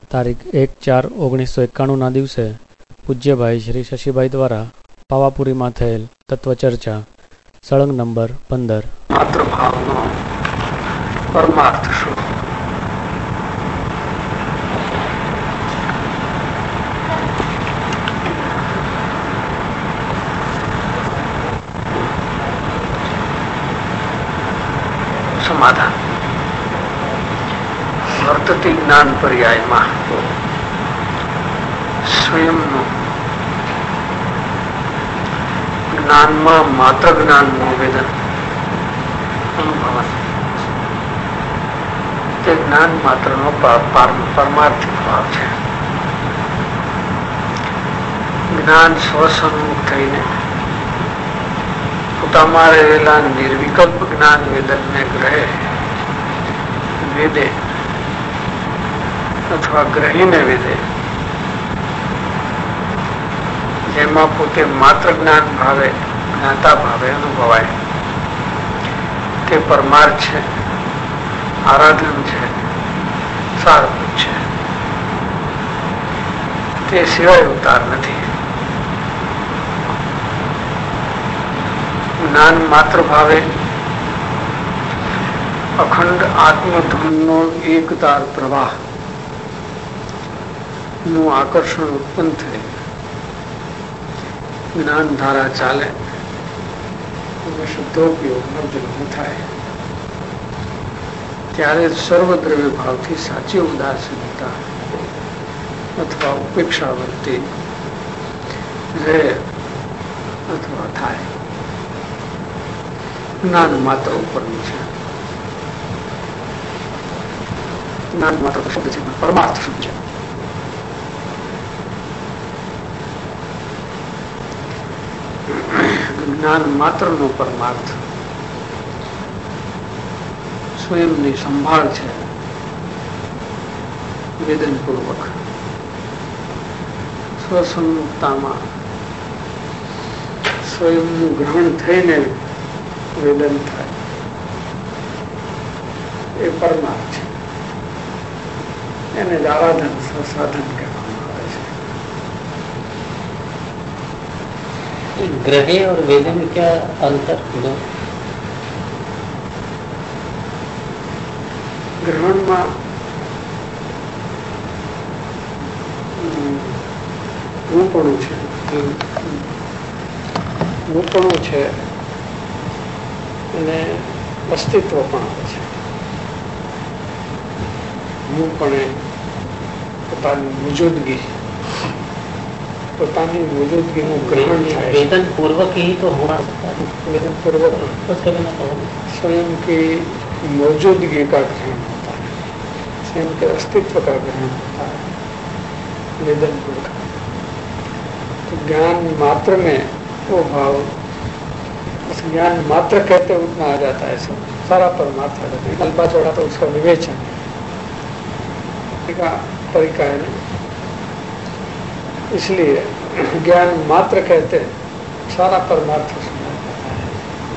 તારીખ 1/4/1991 દિવસે પૂજ્યભાઈ શ્રી શશીભાઈ દ્વારા પાવાપુરીમાં થયેલ તત્વચર્ચા સળંગ નંબર 15 માતૃભાવનો પરમાર્થ શું? સમાધાન વર્તતી જ્ઞાન પર્યાયમાં સ્વયંનું જ્ઞાનમાં માત્ર જ્ઞાન નિવેદન અનુભવન તે જ્ઞાન માત્ર નો પરમાર્થિક ભાવ છે. જ્ઞાન સ્વસન્મુખ થઈને પોતામાં રહેલા નિર્વિકલ્પ જ્ઞાન વેદનને ગ્રહે વેદે અથવા ગ્રહીને વેદે, જેમાં પોતે માત્ર જ્ઞાન ભાવે જ્ઞાતા ભાવે અનુભવાય તે પરમાર્થ છે, આરાધન છે, સારભૂત છે. તે સિવાય ઉતાર નથી. જ્ઞાન માત્ર ભાવે અખંડ આત્મધૂનનો એકતાર પ્રવાહ નું આકર્ષણ ઉત્પન્ન થઈ જ્ઞાન ધારા ચાલે અને શુદ્ધોપયોગ ન થાય ત્યારે સર્વદ્રવ્ય ભાવથી સાચી ઉદાસીનતા અથવા ઉપેક્ષા વર્તી રહે અથવા થાય. જ્ઞાન માત્ર ઉપરનું છે. જ્ઞાન માત્ર શબ્દ છે, પરમાર્થ શું છે? જ્ઞાન માત્ર નો પરમાર્થ સ્વયંની સંભાળ છે. વેદનપૂર્વક સ્વસન્મુક્તામાં સ્વયંનું ગ્રહણ થઈને વેદન થાય એ પરમાર્થ છે. એને જ આરાધન સાધન કહેવામાં આવે છે. ग्रहे और वेद में क्या अंतर? ગ્રહણમાં રૂપણું છે અને અસ્તિત્વ પણ આવે છે. હું પણ પોતાની મોજૂદગીનું ગ્રહણ થાય. वेदन पूर्वक ही तो होना सकता है. वेदन पूर्वक स्वयं की मौजूदगी का ग्रहण होता है, स्वयं के अस्तित्व का ग्रहण होता है वेदन पूर्वक. तो ज्ञान मात्र में वो भाव, उस ज्ञान मात्र कहते उतना आ जाता है, सब सारा परमार्थ आ जाता है. लंबा चौड़ा तो उसका विवेचन का तरीका है ना. इसलिए ज्ञान मात्र कहते सारा परमार्थ सुना जाता है.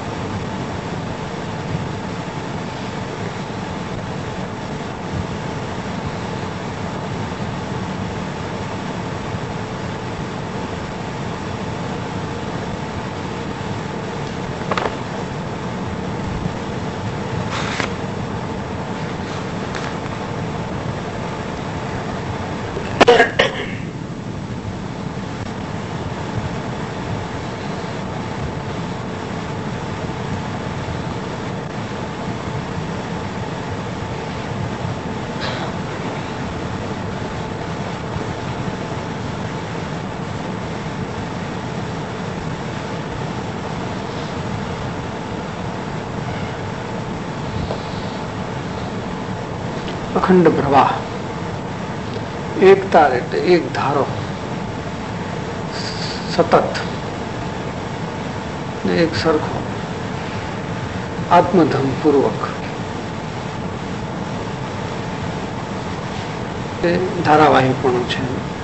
અખંડ પ્રવાહ, એકતા એટલે એક ધારો, સતત ને એક સરખો, આત્મધમ પૂર્વક એ ધારાવાહીપણું છે.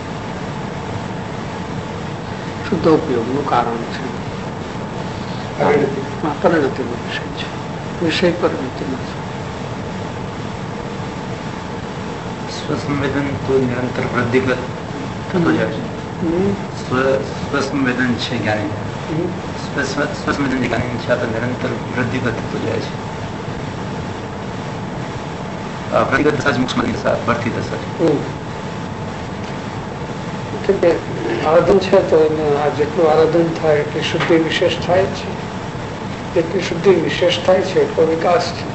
શુદ્ધોપયોગનું કારણ છે. પરિણતિનો વિષય છે. વિષય પરિણતિ નથી. સ્વસંવેદન તો નિરંતર વૃદ્ધિગત થતો જાય છે. સ્વસંવેદન છે જ્ઞાની, સ્વસંવેદન જ્ઞાની છે આપણે નિરંતર વૃદ્ધિગત થતો જાય છે. વૃદ્ધિગત દશા જ મોક્ષની દશા, ભરતી દશા છે. આરાધન છે તો આ જેટલું આરાધન થાય એટલી શુદ્ધિ વિશેષ થાય છે, જેટલી શુદ્ધિ વિશેષ થાય છે એટલો વિકાસ છે.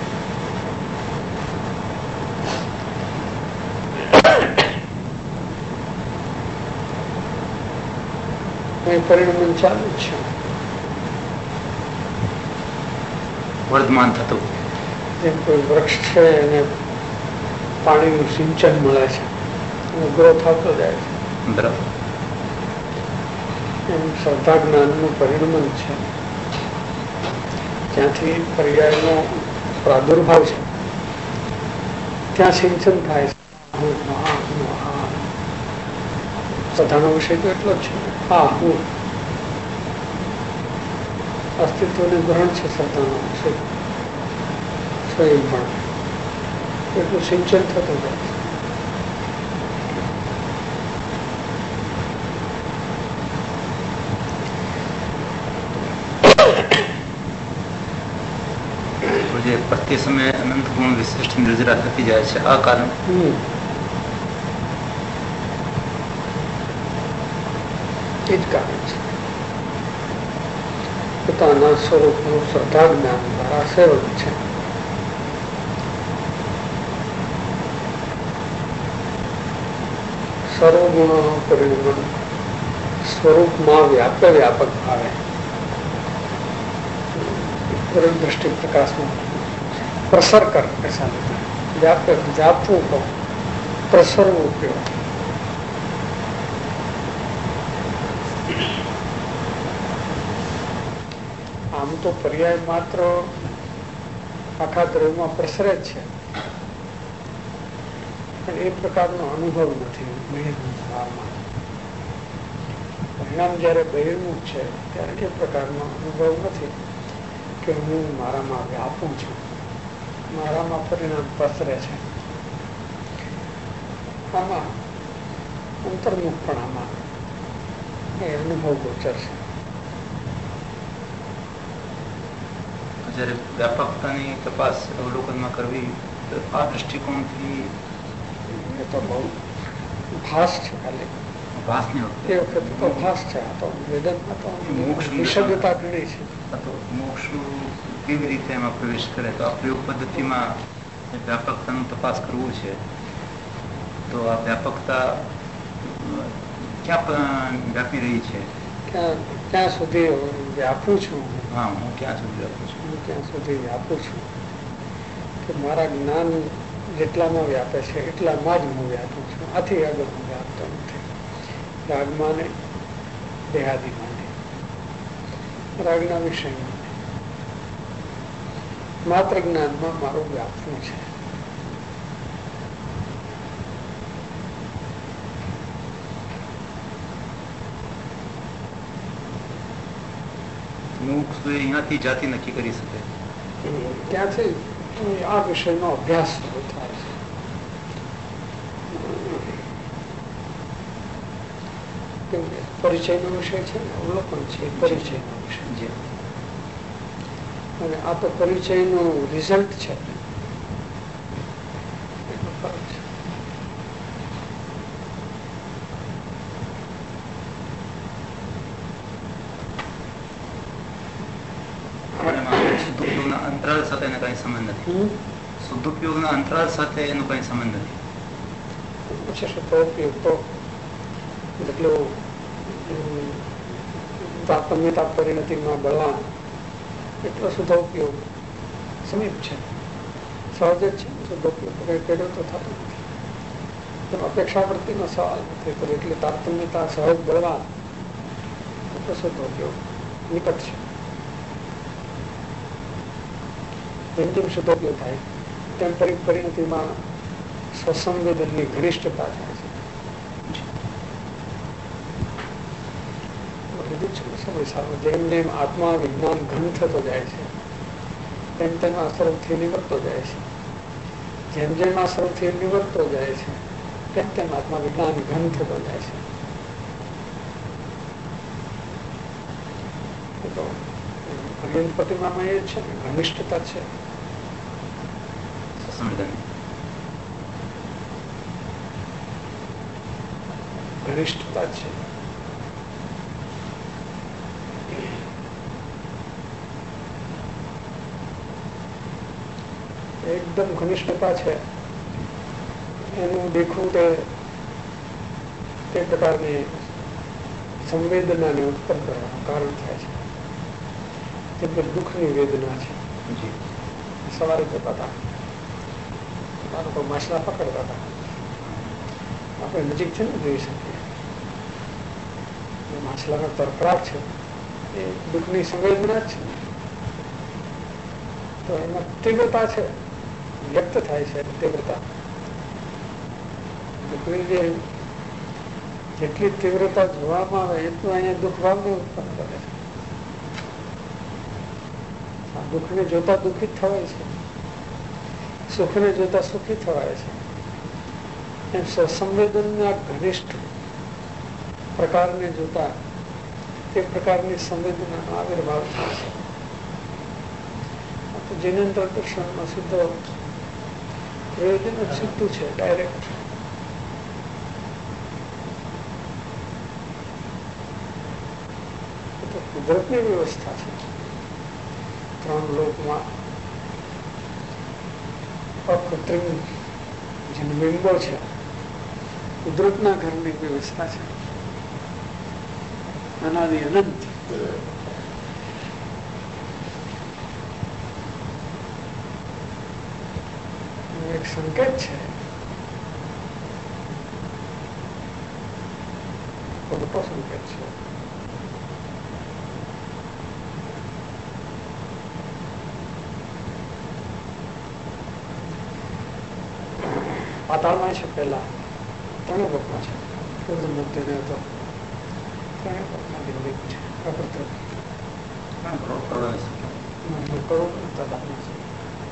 પરિણમન ચાલુ છે, વર્ધમાન થતું. જેમ કોઈ વૃક્ષ છે એને પાણીનું સિંચન મળે છે અને ગ્રો થતો જાય છે, બરાબર. એમ શ્રદ્ધા જ્ઞાનનું પરિણમન છે. જ્યાંથી પર્યાયનો પ્રાદુર્ભાવ છે ત્યાં સિંચન થાય છે. શ્રદ્ધાનો વિષય તો એટલો જ છે, હા હું અસ્તિત્વનું ગ્રહણ છે શ્રદ્ધાનો વિષય, સ્વયં પણ એટલું સિંચન થતું જાય છે. જે પ્રત્યે સમયે અનંત ગુણ વિશિષ્ટ નિર્જરા થતી જાય છે, આ કારણ એ જ કારણ છે. પોતાના સ્વરૂપનું શ્રદ્ધા જ્ઞાન દ્વારા સેવન છે. સર્વગુણોનું પરિણમન સ્વરૂપમાં વ્યાપક ભાવે દ્રષ્ટિ પ્રકાશમાં પ્રસર કર, ऐसा व्यापक व्यापવું કહો, પ્રસરવું ઉપયોગ. આમ તો પર્યાય માત્ર આખા દ્રવ્યમાં પ્રસરે જ છે, પણ એ પ્રકારનો અનુભવ નથી બહિર્મુખ ભાવમાં. પરિણામ જયારે બહિર્મુખ છે ત્યારે એ પ્રકારનો અનુભવ નથી કે હું મારામાં વ્યાપું છું, મારામાં પરિણામ પ્રસરે છે. આમાં અંતર્મુખપણામાં એ અનુભવ ગોચર છે. જયારે વ્યાપકતાની તપાસ અવલોકનમાં કરવી તો આ દ્રષ્ટિકોણથી એ તો બહુ ભાસ છે, ખાલી ભાસની એ વખતે તો ભાસ છે. આ તો વેદનમાં તો વિશદતા ઘણી છે. મોક્ષ કેવી રીતે એમાં પ્રવેશ કરે તો આ પ્રયોગ પદ્ધતિમાં વ્યાપકતાનું તપાસ કરવું છે. તો આ વ્યાપકતા ક્યાં વ્યાપી રહી છે, ક્યાં સુધી વ્યાપું છું. હા, હું ક્યાં સુધી વ્યાપું છું, હું ક્યાં સુધી વ્યાપું છું કે મારા જ્ઞાન જેટલામાં વ્યાપે છે એટલામાં જ હું વ્યાપું છું. આથી આગળ હું વ્યાપતો નથી. રાગમાં ને દેહાદીમાં ને રાગના વિષયમાં માત્ર જ્ઞાનમાં મારું વ્યાપવું છે. મોક્ષ તો અહીંયાથી જાતિ નક્કી કરી શકે. ત્યાંથી આ વિષયનો અભ્યાસ શરૂ થાય છે. પરિચયનો વિષય છે ને, અવલોકન છે પરિચયનો વિષય, અને આ તો પરિચયનું રિઝલ્ટ છે. એટલો ફરક છે. શુદ્ધોપયોગના અંતરાળ સાથે એનો કઈ સંબંધ નથી. શુદ્ધોપયોગના અંતરાળ સાથે એનો કઈ સંબંધ નથી. શુદ્ધોપયોગ તો એટલું તાપમ્યતા પરિણતિમાં બળવાન એટલો શુદ્ધોપયોગ સમીપ છે, સહજ જ છે. શુદ્ધોપયોગ કઈ કર્યો તો થતો નથી. પણ અપેક્ષાવૃત્તિનો સવાલ નથી. પણ એટલે તારતમ્યતા સહજ બળવાન એટલો શુદ્ધોપયોગ નિકટ છે. જેમ જેમ શુદ્ધોપયોગ થાય તેમ પરિણતિમાં સ્વસંવેદનની ઘનિષ્ઠતા થાય છે. જેમ જેમ આત્મા વિજ્ઞાન ઘન થતો જાય છે તેમ તેમ આ સ્વરૂપથી નિવર્તો જાય છે. જેમ જેમ આ સ્વરૂપથી નિવર્તો જાય છે તેમ તેમ આત્મા વિજ્ઞાન ઘન થતો જાય છે. તો અરવિંદ પ્રતિમામાં એ છે ને ઘનિષ્ઠતા છે, ઘનિષ્ઠતા છે. એકદમ ઘનિષ્ઠતા છે. એનું દેખવું તે પ્રકારની સંવેદનાને ઉત્પન્ન કરવાનું કારણ થાય છે. જેમ કે દુઃખની વેદના છે. સવારે જતા હતા, લોકો માછલા પકડતા હતા, આપણે નજીક છે ને જોઈ શકીએ. માછલાનો તરફડાટ છે એ દુઃખની સંવેદના જ છે. તો એમાં તીવ્રતા છે, વ્યક્ત થાય છે તીવ્રતા. દુઃખની જેટલી તીવ્રતા જોવામાં આવે એટલું અહીંયા દુઃખ ભાવને ઉત્પન્ન કરે છે. દુઃખને જોતા દુઃખિત થવાય છે, સુખને જોતા સુખી થવાય છે. એમ સંવેદનના ઘનિષ્ઠ પ્રકારને જોતા તે પ્રકારની સંવેદનાનો આવિર્ભાવ થાય છે. જીનેન્દ્ર દર્શનમાં સીધો પ્રયોજન જ સીધું છે, ડાયરેક્ટ. તો કુદરતની વ્યવસ્થા છે. 3 લોકમાં અકૃત્રિમ જન્મબિંબો છે, કુદરતના ઘરની વ્યવસ્થા છે. અનાદિ અનંત એક સંકેત છે, મોટો સંકેત છે. પાતાળમાં છે, પહેલા 3 લોકમાં છે. મુક્તિને તો 3 લોકમાં દિલ્હી છે. કરોડ તાદાદમાં છે.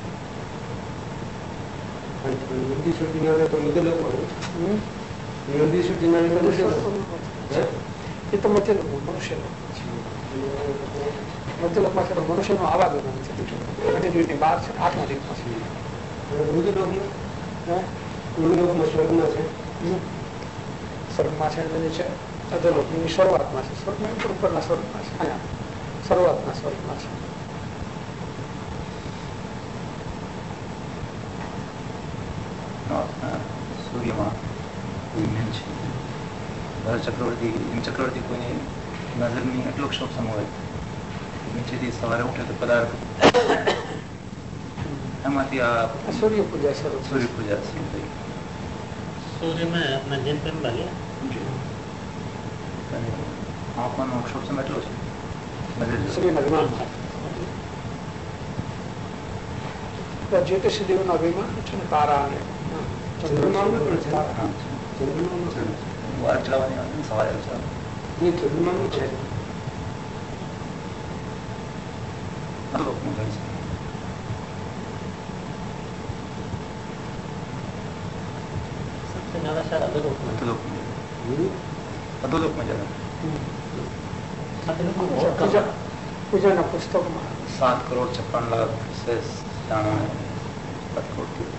એ તો મધ્ય મનુષ્ય મધ્યલોકમાં છે. મનુષ્યનો આવાગમન છે, બહાર છે, 8મા દિવસમાં છે. સ્વર્ગમાં છે, અધોલોકની શરૂઆતમાં છે. સ્વર્ગમાં ઉપરના સ્વર્ગમાં છે, શરૂઆતના સ્વર્ગમાં છે. સૂર્યમાં ચક્રવર્તી કોઈની નજરની એટલો સૂક્ષ્મ હોય, નીચેથી સવારે ઉઠે તો પદાર્થ એમાંથી આ સૂર્ય પૂજા શરૂ થઈ. सूर्य में मध्यम पे भले આંખનો સૂક્ષ્મ એટલો છે. જ્યોતિષ દેવનો અભિમાન છે ને, તારા અને વાર ચલાવવાની સવારે ચલાવવાની છે. सबसे ज्यादा शायद અધોલોકમાં પૂજાના પુસ્તકોમાં 7,56,00,000 शेष जाना है 7 करोड़.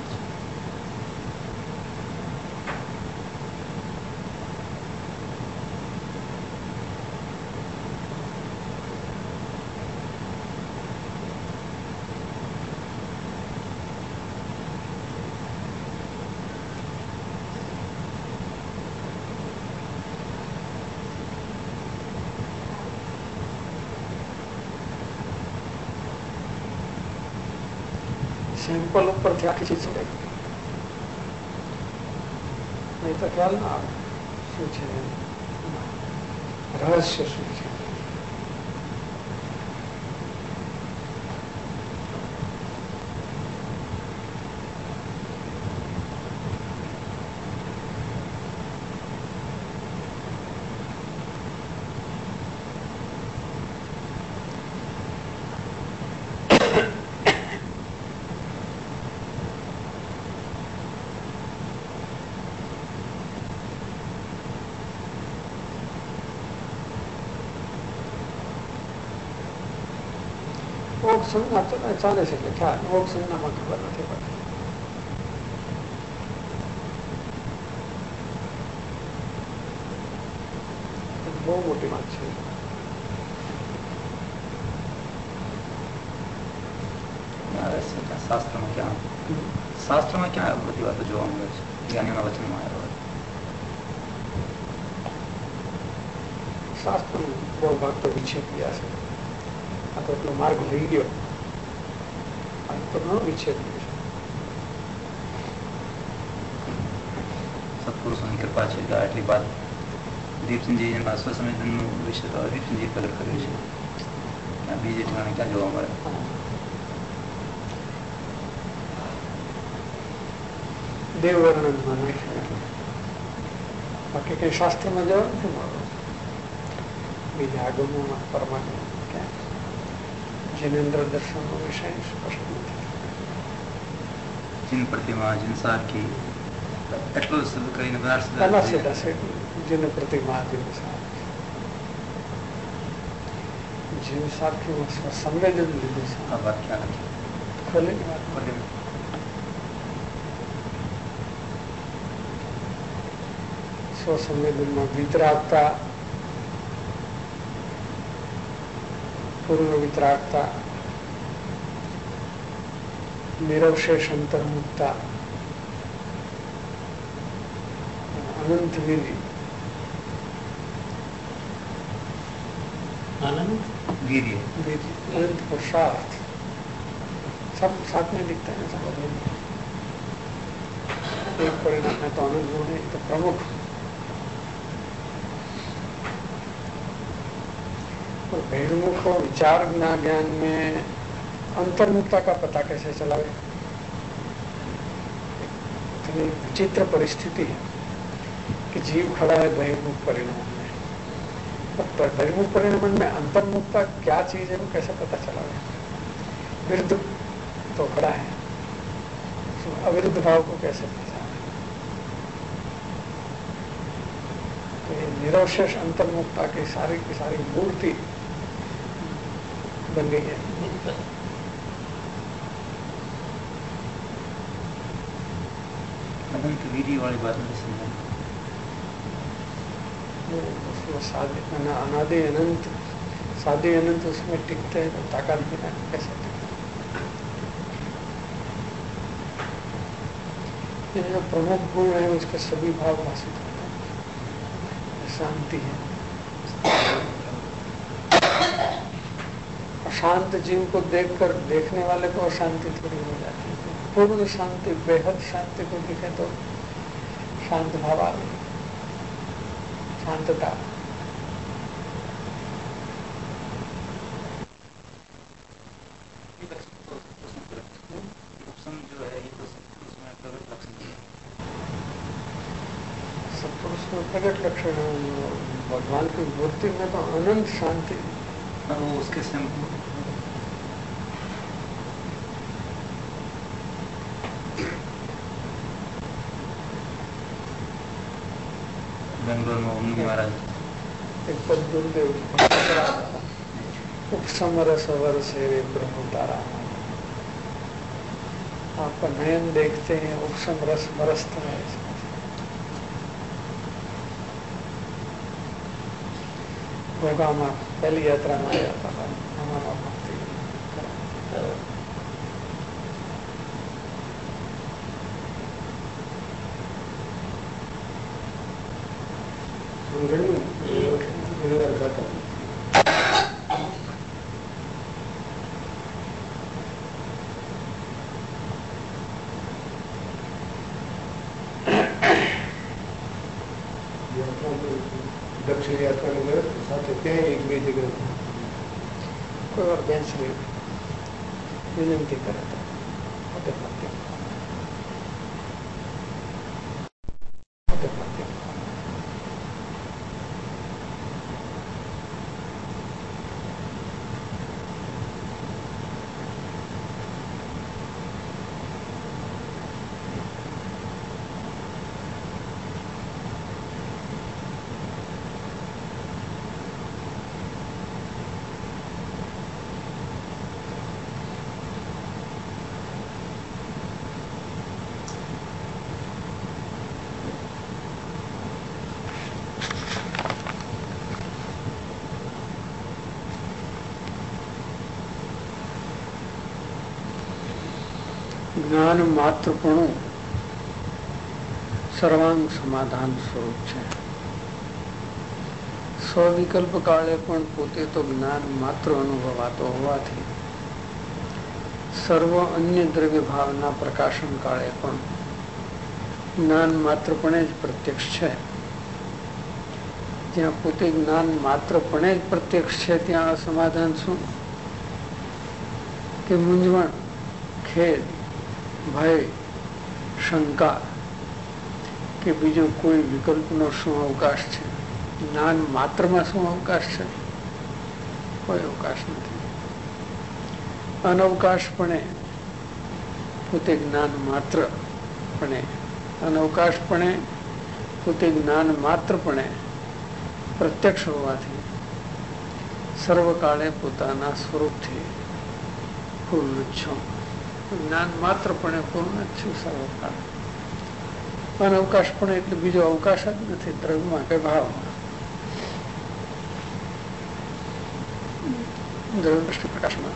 સિમ્પલ ઉપરથી આખી ચીજ છોડે, નહીં તો ખ્યાલ ના આવે શું છે રહસ્ય, શું છે. ઓક સંજ્ઞા તો ચાલે છે કે ખ્યાલ ઓક સંજ્ઞામાં ખબર નથી પડતી. બહુ મોટી વાત છે. શાસ્ત્રમાં ક્યાં બધી વાતો જોવા મળે છે? જ્ઞાનીઓના વચનમાં આવ્યો હોય. શાસ્ત્ર બહુ ભાગ તો વિક્ષેપ ગયા છે. આ તો એટલો માર્ગ લઈ ગયો, આ તો ઘણો વિક્ષેપ ગયો છે. સત્પુરુષોની કૃપા છે આટલી વાત દીપસિંહજી સ્વસંવેદનનું વિશે તો દીપસિંહજી પ્રગટ કર્યું છે. બીજે ઠેકાણે ક્યાં જોવા મળે? દેવ વર્ણનમાં નહીં, બાકી કઈ શાસ્ત્રમાં જવા નથી મળતો. બીજા આગમોમાં પરમાત્મા ક્યાં જિનેન્દ્ર દર્શનનો વિષય સ્પષ્ટ નથી. જીન પ્રતિમા, જીન સારખી, એટલો શબ્દ કરીને જીન પ્રતિમા, જીન સારખીમાં સંવેદન લીધું છે. આ વાત ક્યાં નથી? ખોલેલી વાત ખોલેલી. સ્વસંવેદનમાં વિતરાગતા, પૂર્વ વિતરાગતા, નિરવશેષ અંતર્મુક્તા, अनंत वीर्य, अनंत पुरुषार्थ, सब साथ में दिखता है. सब एक परिणाम है तो अनंत गुण है, तो प्रमुख. और बहिर्मुख विचार ज्ञान में अंतर्मुखता का पता कैसे चलावे? इतनी विचित्र परिस्थिति है कि जीव खड़ा है बहिर्मुख परिणाम में. बहिर्मुख परिणाम में अंतर्मुखता क्या चीज है वो कैसे पता चलावे? विरुद्ध तो खड़ा है, तो अविरुद्ध भाव को कैसे पहचाने? तो ये निरवशेष अंतर्मुखता की सारी मूर्ति बन गई है. अनंत वीर्य वाली बात नहीं समझ. अनादि अनंत, सादे अनंत उसमें टिकते हैं तो ताकत बिना कैसे टिकते? ये जो प्रमुख गुण है उसके सभी भाव भाषित होते हैं. शांति है. अशांत जीव को देखकर देखने वाले को अशांति थोड़ी हो जाती है. पूर्ण शांति, बेहद शांति को देखे तो शांत भाव आ गई, शांतता. सत्पुरुष में प्रकट लक्षण, भगवान की मूर्ति में तो अनंत शांति. वो उसके बेंगलोर में उन्हीं महाराज एक पद गुरुदेव उपसमर सवर से ब्रह्म तारा. आपका नयन देखते हैं, उपसम रस बरसता है. गोगा में पहली यात्रा में आया था हमारा भक्ति दक्षिण यात्रा में गए तो साथ एक भी जगह कोई और बेंच में विनंती करे तो જ્ઞાન માત્રપણું સર્વાંગ સમાધાન સ્વરૂપ છે. સ્વવિકલ્પ કાળે પણ પોતે તો જ્ઞાન માત્ર અનુભવાતો હોવાથી સર્વ અન્ય દ્રવ્ય ભાવના પ્રકાશન કાળે પણ જ્ઞાન માત્રપણે જ પ્રત્યક્ષ છે. જ્યાં પોતે જ્ઞાન માત્રપણે જ પ્રત્યક્ષ છે ત્યાં અસમાધાન શું કે મૂંઝવણ, ખેદ, ભય, શંકા કે બીજો કોઈ વિકલ્પનો શું અવકાશ છે? જ્ઞાન માત્રમાં શું અવકાશ છે? કોઈ અવકાશ નથી. અનવકાશપણે પોતે જ્ઞાન માત્રપણે અનવકાશપણે પોતે જ્ઞાન માત્રપણે પ્રત્યક્ષ હોવાથી સર્વકાળે પોતાના સ્વરૂપથી પૂર્ણ છું. જ્ઞાન માત્રપણે પૂર્ણ જ છું સર્વકાળ. અનવકાશપણે એટલે બીજો અવકાશ જ નથી દ્રવ્યમાં કે ભાવમાં. દ્રવ્ય દ્રષ્ટિ પ્રકાશમાં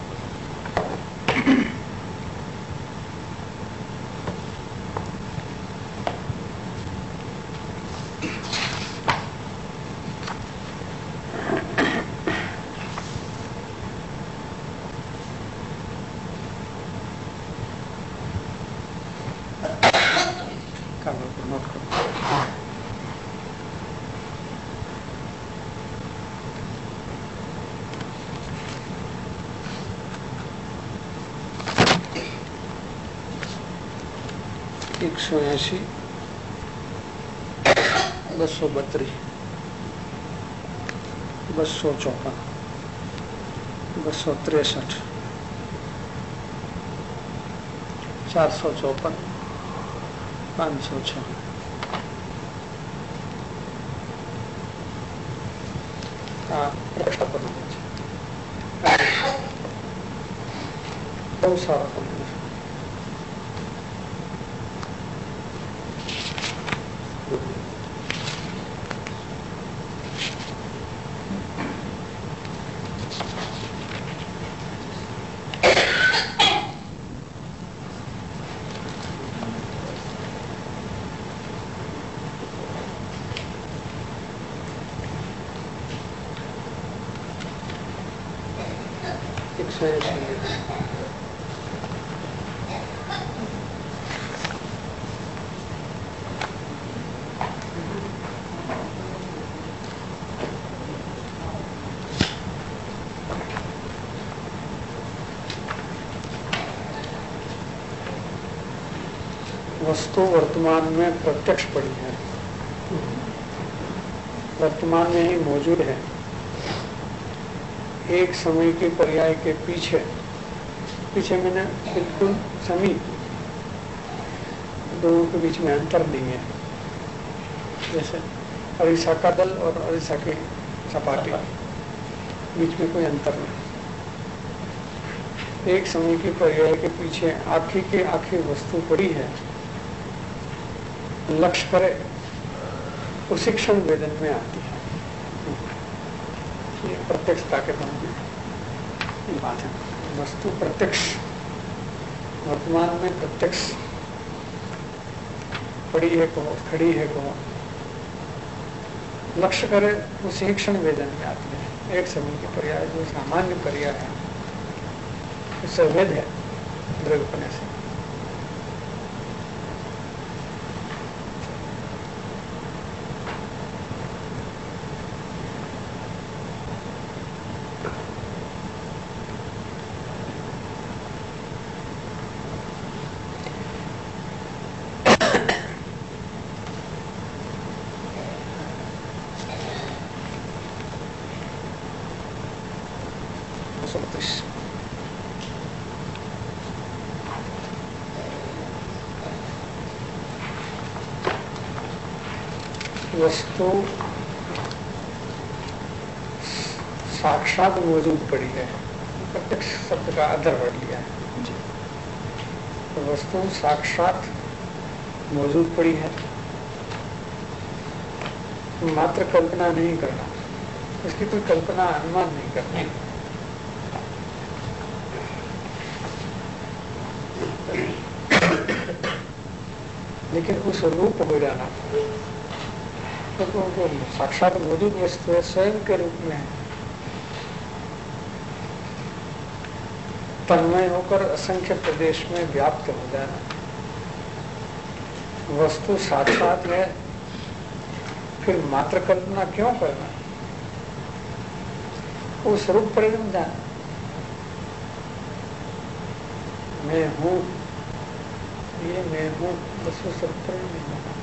એકસો 80, 232, 254, 263, 454, 506. આ પ્રશ્ન પર છે. બહુ સારો તમને 180. वस्तु वर्तमान में प्रत्यक्ष पड़ी है, वर्तमान में ही मौजूद है. एक समय के पर्याय के पीछे, पीछे मैंने बिल्कुल समीप, दोनों के बीच में अंतर नहीं है. जैसे अरीसा का दल और अरीसा की सपाटी, बीच में कोई अंतर नहीं. एक समय के पर्याय के पीछे आखी के आखी वस्तु पड़ी है. लक्ष्य करे उसी क्षण वेदन में आती है. ये प्रत्यक्षता के बारे बात है. वस्तु प्रत्यक्ष, वर्तमान में प्रत्यक्ष पड़ी है कहो, खड़ी है कहो, लक्ष्य करे उसी क्षण वेदन में आती है. एक समय के पर्याय जो सामान्य पर्याय है उससे वेद है द्रव्यपने से. वस्तु साक्षात मौजूद पड़ी है. प्रत्यक्ष शब्द का आधार बढ़ लिया है. तो वस्तु साक्षात मौजूद पड़ी है, मात्र कल्पना नहीं करना, इसकी कोई कल्पना अनुमान नहीं करना. लेकिन उस रूप हो जाना, तो उनको साक्षात मौजूद वस्तु है, स्वयं के रूप में है, तन्मय होकर असंख्य प्रदेश में व्याप्त हो जाना। वस्तु साक्षात है, फिर मात्र कल्पना क्यों करना? उस रूप परिणाम जाना, मैं हूं, ये मैं हूं, बस उस रूप परिणाम नहीं जाना।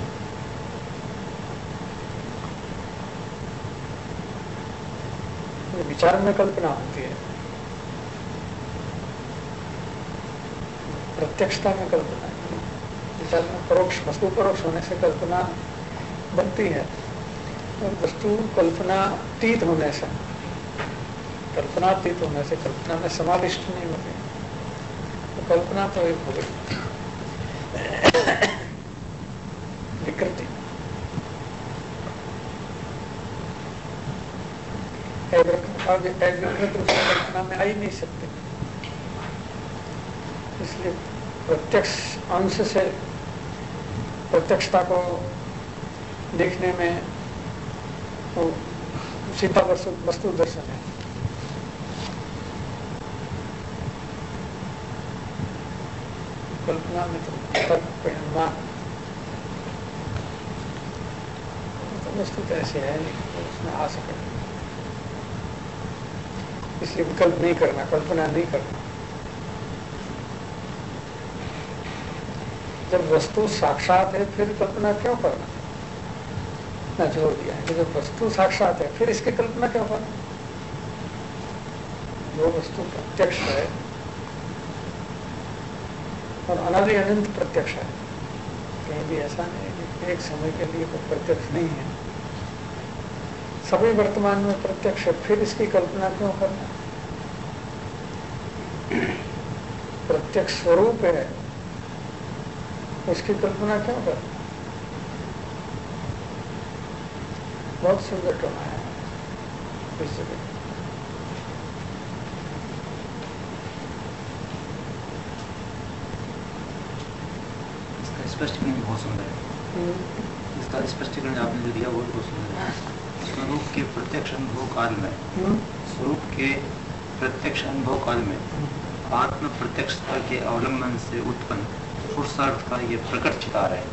विचार में कल्पना होती है, प्रत्यक्षता में कल्पना है। विचार में परोक्ष, वस्तु परोक्ष होने से कल्पना बनती है, और वस्तु कल्पनातीत होने से, कल्पनातीत होने से कल्पना में समाविष्ट नहीं होती, तो कल्पना तो एक हो गई विकृति। एकीकृत रूप से कल्पना में आ ही नहीं सकते, इसलिए प्रत्यक्ष अंश से प्रत्यक्षता को देखने में तो सीधा वस्तु दर्शन है। कल्पना में तो तर्क परिणाम तो वस्तु तो ऐसे है नहीं तो उसमें आ सके, इसलिए विकल्प नहीं करना, कल्पना नहीं करना। जब वस्तु साक्षात है फिर कल्पना क्यों करना? ना जोर दिया है कि जब वस्तु साक्षात है फिर इसकी कल्पना क्यों करना? जो वस्तु प्रत्यक्ष है और अनादि अनंत प्रत्यक्ष है, कहीं भी ऐसा नहीं है कि एक समय के लिए कोई प्रत्यक्ष नहीं है, सभी वर्तमान में प्रत्यक्ष है, फिर इसकी कल्पना क्यों करना? प्रत्यक्ष स्वरूप है, उसकी कल्पना क्यों करना? बहुत सुंदर टोना है इस जगह। इसका स्पष्टीकरण बहुत सुंदर है। इसका स्पष्टीकरण आपने जो दिया वो बहुत सुंदर है। स्वरूप के प्रत्यक्ष अनुभव काल में, स्वरूप के प्रत्यक्ष अनुभव काल में आत्म प्रत्यक्षता के अवलंबन से उत्पन्न पुरुषार्थ का ये प्रकट चितार है।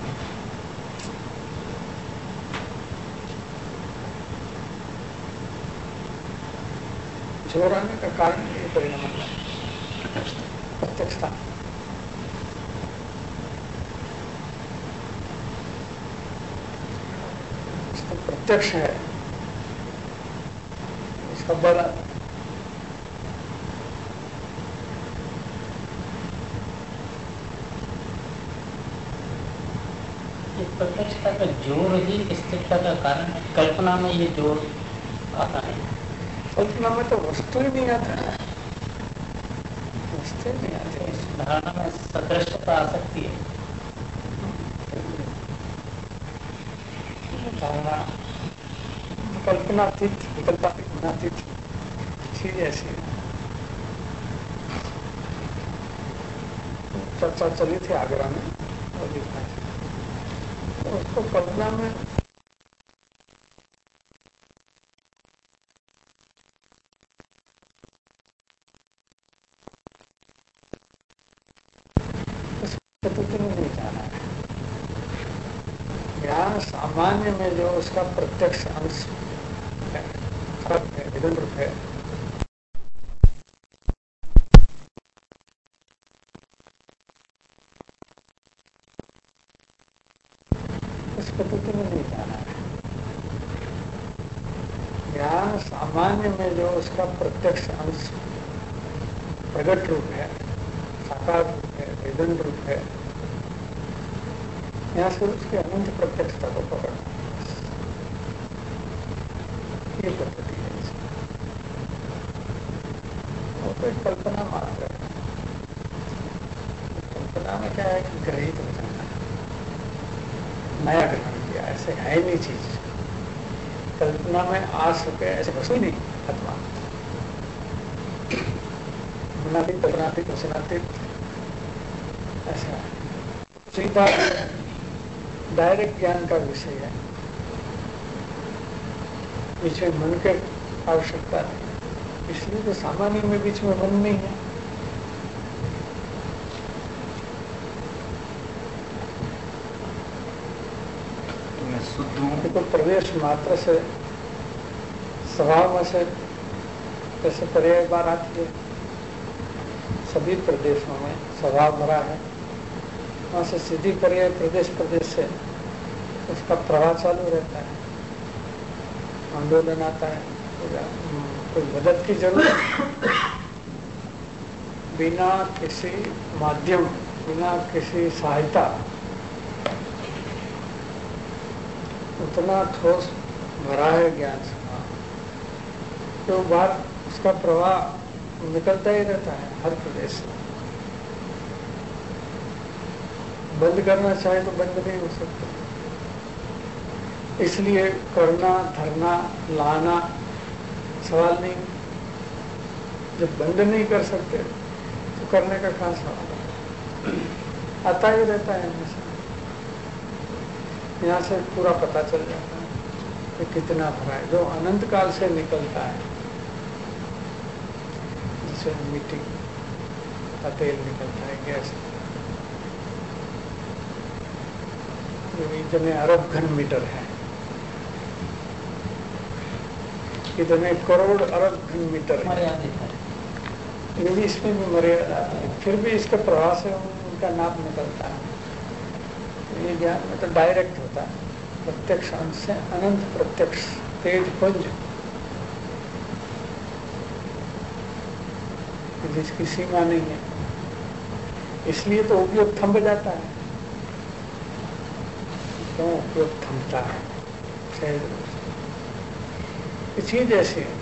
जोर आने का कारण ये परिणाम है, प्रत्यक्षता। इसका प्रत्यक्ष है, इसका बल प्रत्यक्षता का जोर ही स्थिरता का कारण है। कल्पना में ये जोर आता है, कल्पना में तो वस्तु ही नहीं आता है, वस्तु ही नहीं आती। इस धारणा में सदृशता आ सकती है। धारणा कल्पनातीत, विकल्पातीत चीज ऐसी है। चर्चा चली थी आगरा में, तो उसको कल्पना में नहीं जाना है। ज्ञान सामान्य में जो उसका प्रत्यक्ष अंश है, फर्क है, विभिन्न रूप है, उस पद्धति में नहीं जाना है। ज्ञान सामान्य में जो उसका प्रत्यक्ष अंश प्रगट रूप है, साकार रूप है, वेदन रूप है, यहाँ से उसकी अनंत प्रत्यक्षता को पकड़ना, ये पद्धति है इसकी। वो तो एक कल्पना मात्र है। कल्पना में क्या है कि ग्रहित हो जाना, नया ग्रहण किया, ऐसे है नहीं चीज। कल्पना में आ सके ऐसे वस्तु नहीं आत्मा, मनातीत, कल्पनातीत, वचनातीत, ऐसा सीधा डायरेक्ट ज्ञान का विषय है, बीच में मन के आवश्यकता नहीं, इसलिए तो सामान्य में बीच में मन नहीं है। तो मैं शुद्ध हूँ। देखो प्रवेश मात्र से स्वभाव में से जैसे पर्याय बार आती है, सभी प्रदेशों में स्वभाव भरा है, वहां से सीधी पर्याय प्रदेश प्रदेश से उसका प्रवाह चालू रहता है, आंदोलन आता है, कोई मदद की जरूरत बिना किसी माध्यम, बिना किसी सहायता उतना ठोस भरा है ज्ञान से, तो बाहर उसका प्रवाह निकलता ही रहता है हर प्रदेश से। बंद करना चाहे तो बंद नहीं हो सकता, इसलिए करना, धरना, लाना सवाल नहीं। जब बंद नहीं कर सकते तो करने का कहाँ सवाल है, आता ही रहता है हमेशा। यहाँ से पूरा पता चल जाता है कि कितना भरा है, जो अनंत काल से निकलता है, जैसे मिट्टी का तेल निकलता है, गैस, इतने अरब घन मीटर है, इतने करोड़ अरब घन मीटर है, ये भी इसमें भी मर्यादा है, फिर भी इसके प्रवाह से उनका नाप निकलता है। ये ज्ञान में तो डायरेक्ट होता है, प्रत्यक्ष अंश से अनंत प्रत्यक्ष तेज पुंज, जिसकी सीमा नहीं है, इसलिए तो उपयोग थम जाता है। क्यों उपयोग थमता है? सहज रूप से ये चीज ऐसी है।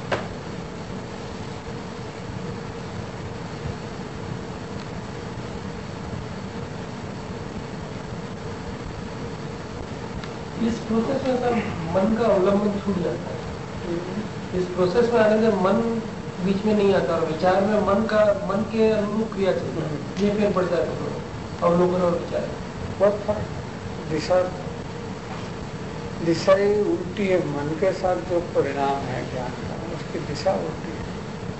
इस प्रोसेस में सर मन का अवलंबन छूट जाता है। इस प्रोसेस में आने से मन बीच में नहीं आता और विचार में मन के अनुरूप क्रिया चलती है, ये फिर बढ़ जाता है अवलोकन और विचार। बहुत फर्क, दिशा ही उल्टी है। मन के साथ जो परिणाम है ज्ञान का, उसकी दिशा उल्टी है,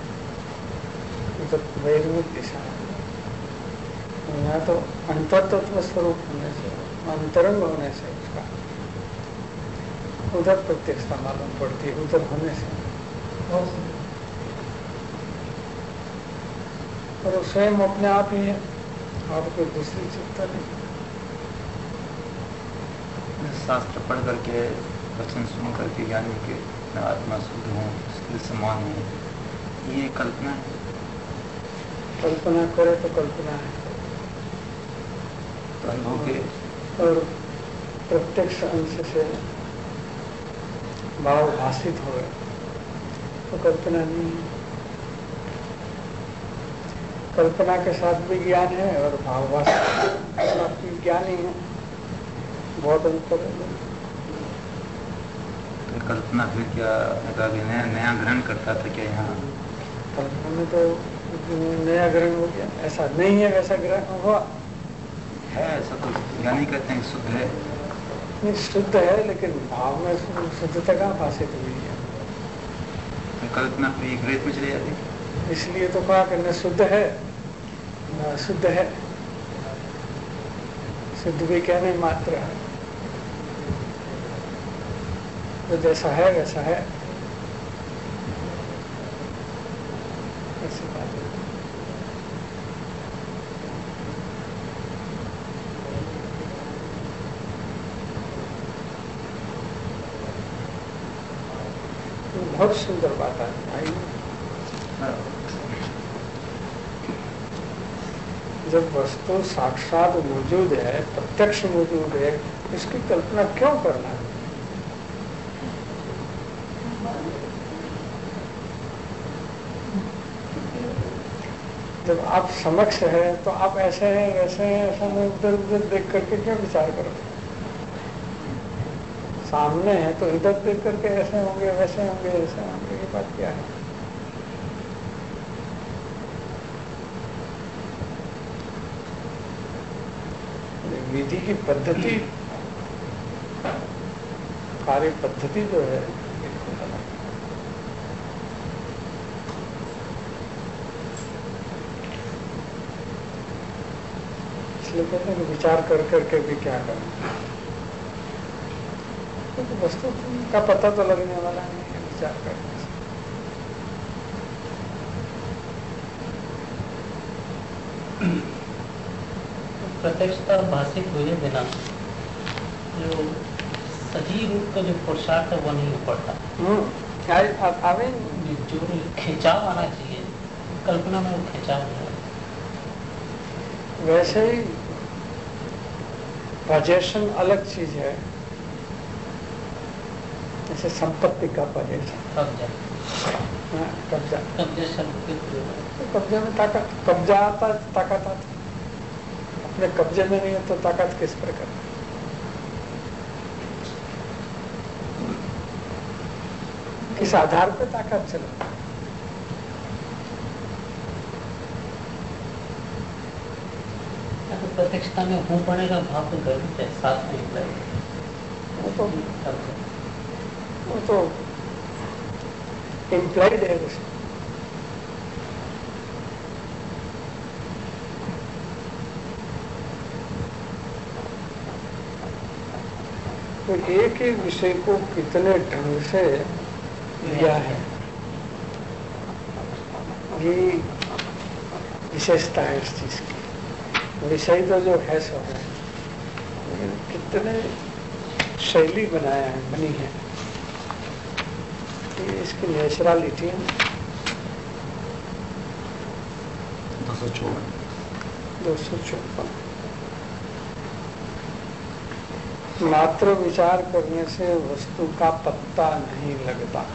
मतलब वैज्ञानिक दिशा है। यहाँ तो अंतरतत्व स्वरूप होने से, अंतरंग होने से उसका उधर प्रत्यक्षता मालूम पड़ती है, उधर होने से। और वो स्वयं अपने आप ही है और कोई दूसरी चिंता नहीं। शास्त्र पढ़ करके, वचन सुन करके ज्ञानी के मैं आत्मा शुद्ध हूँ, इसके समान हूँ, ये कल्पना है। कल्पना करे तो कल्पना है, तो अनुभव के और प्रत्यक्ष अंश से भाव भाषित हो तो कल्पना नहीं है। कल्पना के साथ भी ज्ञान है और भावभाषित के साथ भी ज्ञान ही है, बहुत अंतर है। तो कल्पना फिर क्या नया ग्रहण करता था क्या यहाँ? कल्पना में तो नया ग्रहण हो गया, ऐसा नहीं है वैसा ग्रहण हुआ है। ऐसा तो ज्ञानी कहते हैं कि शुद्ध है, नहीं शुद्ध है, लेकिन भाव में शुद्धता कहाँ भाषित हुई है। तो कल्पना फिर एक रेत में चली जाती, इसलिए तो कहा कि न शुद्ध है न शुद्ध है, शुद्ध भी कहने मात्र है, तो जैसा है वैसा है, ऐसी बात है। बहुत सुंदर बात आई। जब वस्तु साक्षात मौजूद है, प्रत्यक्ष मौजूद है, इसकी कल्पना क्यों करना है? जब आप समक्ष है तो आप ऐसे हैं वैसे हैं ऐसा नहीं, उधर उधर देख करके क्यों विचार करोगे? सामने है तो इधर देख करके ऐसे होंगे वैसे होंगे ऐसे होंगे, ये बात क्या है? विधि की पद्धति, कार्य पद्धति जो है बिल्कुल अलग। इसलिए कहते हैं कि विचार कर करके भी क्या करना, क्योंकि वस्तु का पता तो लगने वाला नहीं है विचार करने से। प्रत्यक्षता भाषिक हुए बिना जो सही रूप का जो पुरुषार्थ है वो नहीं हो पड़ता। जो खिंचाव आना चाहिए, कल्पना में वो खिंचाव नहीं है। वैसे ही पजेशन अलग चीज है, जैसे संपत्ति का पजेशन, कब्जा, कब्जा, कब्जा शब्द के तो कब्जे में ताकत, कब्जा आता ताकत आती, अपने कब्जे में नहीं है तो ताकत किस प्रकार? किस आधार पे ताकत चले? तो प्रत्यक्षता में हूँ पड़े का भाव तो गलत है, साथ में निकला वो तो इम्प्लाइड है उसमें। तो एक ही विषय को कितने ढंग से लिया है, ये विशेषता है इस चीज की। विषय तो जो है सो है, लेकिन कितने शैली बनाया है, बनी है, ये इसकी नेचुरलिटी है। 254 मात्र विचार करने से वस्तु का पत्ता नहीं लगता।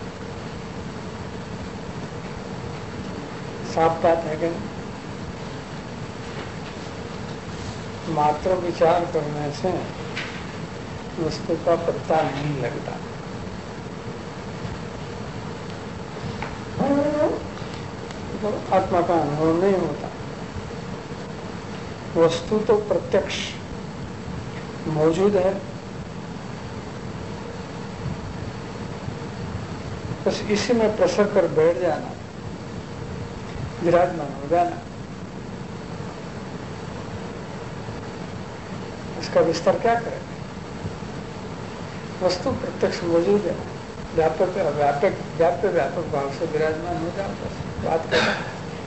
साफ बात है कि मात्र विचार करने से वस्तु का पत्ता नहीं लगता। तो आत्मा का अनुभव नहीं होता। वस्तु तो प्रत्यक्ष मौजूद है, बस इसी में प्रसर कर बैठ जाना, विराजमान हो जाना, इसका विस्तार क्या करें? वस्तु प्रत्यक्ष मौजूद है, व्यापक व्यापक भाव से विराजमान हो जाओ, बस बात करना।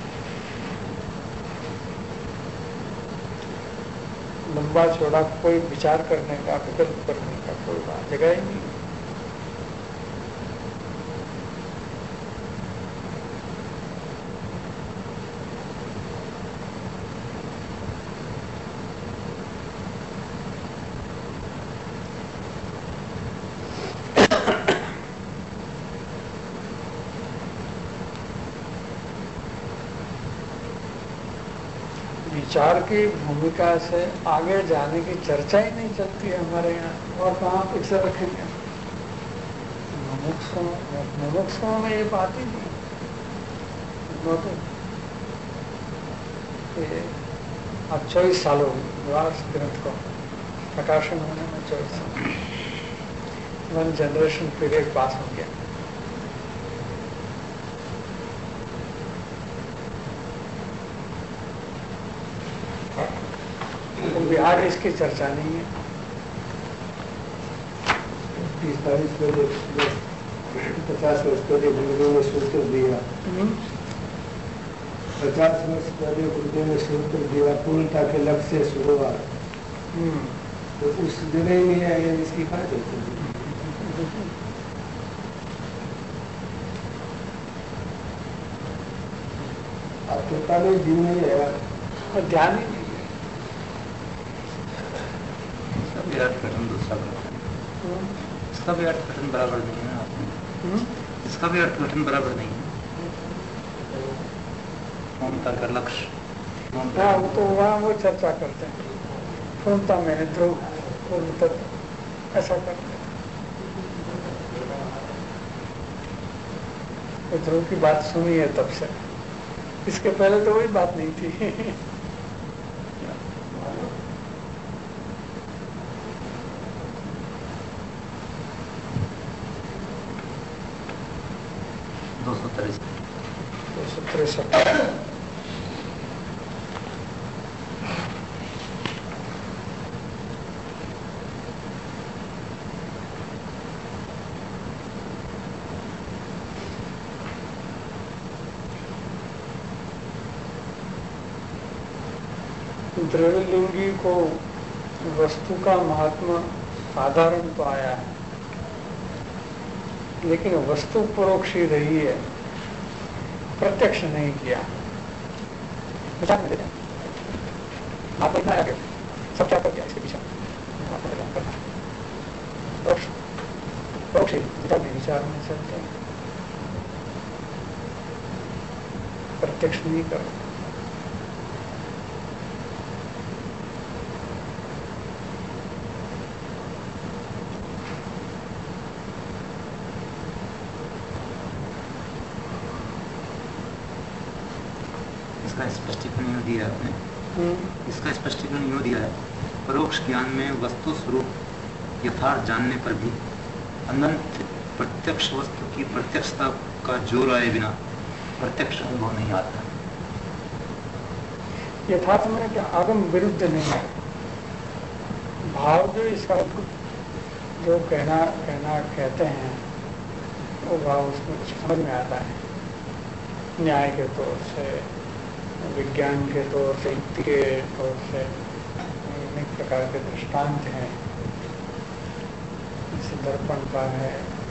लंबा चौड़ा कोई विचार करने का, विकल्प करने का कोई बात जगह ही नहीं। विचार की भूमिका से आगे जाने की चर्चा ही नहीं चलती है हमारे यहाँ, और कहाँ पिक्चर रखेंगे? मुमुक्षुओं में ये बात ही नहीं। अब 24 साल हो गए ग्रंथ को प्रकाशन होने में, 24 साल, 1 जनरेशन पीरियड पास हो गया। आगे इसकी चर्चा नहीं है। 30-40 पहले 50 वर्ष पहले गुरुदेव ने सूत्र दिया, 50 वर्ष पहले गुरुदेव ने सूत्र दिया, पूर्णता के लक्ष्य से शुरुआत। तो उस दिन ही नहीं है, इसकी बात होती है। आप टोटली दिन नहीं है और ध्यान ही नहीं। अर्थघटन दूसरा इसका भी अर्थघटन बराबर नहीं है आपने, इसका भी अर्थघटन बराबर नहीं है। ममता का लक्ष्य, हाँ, वो तो वहाँ वो चर्चा करते हैं, पूर्णता में ध्रुव पूर्ण तत्व ऐसा करते हैं। तो ध्रुव की बात सुनी है तब से, इसके पहले तो वही बात नहीं थी। 263। द्रव्यलिंगी को वस्तु का महात्मा साधारण तो आया है, लेकिन वस्तु परोक्ष ही रही है, प्रत्यक्ष नहीं किया। विचार में आपको इतना आगे सब क्या कर दिया इसके पीछे परोक्ष विचार में चलते हैं, प्रत्यक्ष नहीं कर। इसका स्पष्टीकरण यूँ दिया है आपने, इसका स्पष्टीकरण यूँ दिया है, परोक्ष ज्ञान में वस्तु स्वरूप यथार्थ जानने पर भी अनंत प्रत्यक्ष वस्तु की प्रत्यक्षता का जोर आए बिना प्रत्यक्ष अनुभव नहीं आता। यथार्थ में क्या आगम विरुद्ध नहीं है, भाव जो इसका जो कहते हैं वो भाव उसमें कुछ समझ में आता है, न्याय के तौर से, विज्ञान के तौर से, युक्ति के तौर से अनेक प्रकार के दृष्टांत हैं। जैसे दर्पण का है,